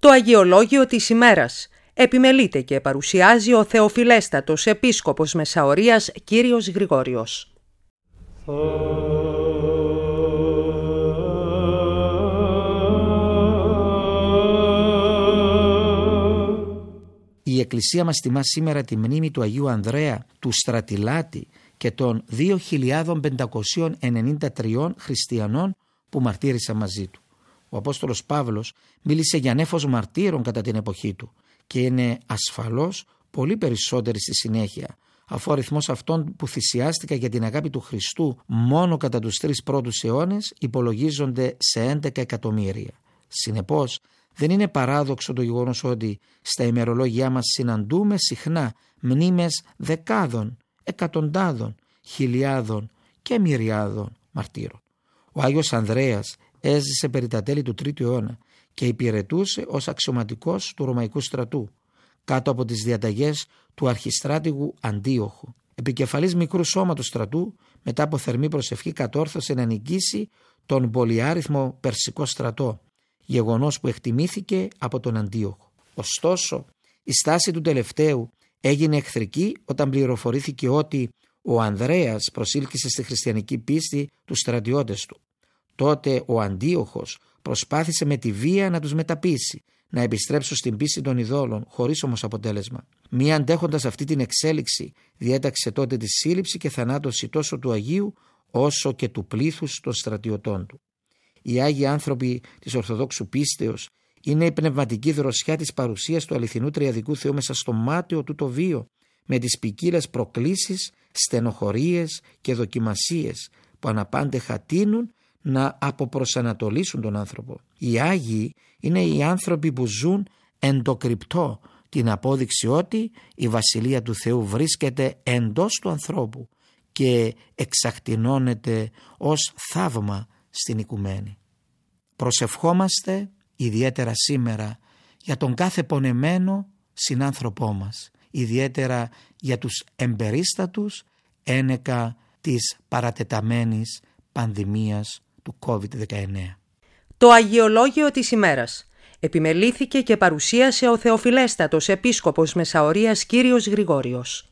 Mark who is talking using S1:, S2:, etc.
S1: Το Αγιολόγιο της ημέρας επιμελείται και παρουσιάζει ο Θεοφιλέστατος Επίσκοπος Μεσαωρίας Κύριος Γρηγόριος.
S2: Η Εκκλησία μας τιμά σήμερα τη μνήμη του Αγίου Ανδρέα, του Στρατιλάτη και των 2.593 χριστιανών που μαρτύρησαν μαζί του. Ο Απόστολος Παύλος μίλησε για νέφος μαρτύρων κατά την εποχή του και είναι ασφαλώς πολύ περισσότεροι στη συνέχεια, αφού ο αριθμός αυτών που θυσιάστηκαν για την αγάπη του Χριστού μόνο κατά τους 3 πρώτους αιώνες υπολογίζονται σε 11 εκατομμύρια. Συνεπώς, δεν είναι παράδοξο το γεγονός ότι στα ημερολόγια μας συναντούμε συχνά μνήμες δεκάδων, εκατοντάδων, χιλιάδων και μυριάδων μαρτύρων. Ο Άγιος Ανδρέας έζησε περί τα τέλη του 3ου αιώνα και υπηρετούσε ως αξιωματικός του Ρωμαϊκού στρατού κάτω από τις διαταγές του αρχιστράτηγου Αντίοχου. Επικεφαλής μικρού σώματος στρατού, μετά από θερμή προσευχή κατόρθωσε να νικήσει τον πολυάριθμο Περσικό στρατό, γεγονός που εκτιμήθηκε από τον Αντίοχο. Ωστόσο, η στάση του τελευταίου έγινε εχθρική όταν πληροφορήθηκε ότι ο Ανδρέας προσήλκησε στη χριστιανική πίστη τους στρατιώτες του. Τότε ο Αντίοχος προσπάθησε με τη βία να τους μεταπείσει, να επιστρέψουν στην πίστη των ειδόλων, χωρίς όμως αποτέλεσμα. Μη αντέχοντας αυτή την εξέλιξη, διέταξε τότε τη σύλληψη και θανάτωση τόσο του Αγίου όσο και του πλήθους των στρατιωτών του. Οι Άγιοι άνθρωποι της Ορθοδόξου πίστεως είναι η πνευματική δροσιά της παρουσίας του αληθινού τριαδικού Θεού μέσα στο μάταιο του το βίο, με τις ποικίλες προκλήσεις, στενοχωρίες και δοκιμασίες που αναπάντεχα τείνουν να αποπροσανατολίσουν τον άνθρωπο. Οι Άγιοι είναι οι άνθρωποι που ζουν εν το κρυπτό, την απόδειξη ότι η Βασιλεία του Θεού βρίσκεται εντός του ανθρώπου και εξακτηνώνεται ως θαύμα στην οικουμένη. Προσευχόμαστε ιδιαίτερα σήμερα για τον κάθε πονεμένο συνάνθρωπό μας, ιδιαίτερα για τους εμπερίστατους ένεκα της παρατεταμένης πανδημίας του COVID-19.
S1: Το Αγιολόγιο της ημέρας επιμελήθηκε και παρουσίασε ο Θεοφιλέστατος Επίσκοπος Μεσαωρίας Κύριος Γρηγόριος.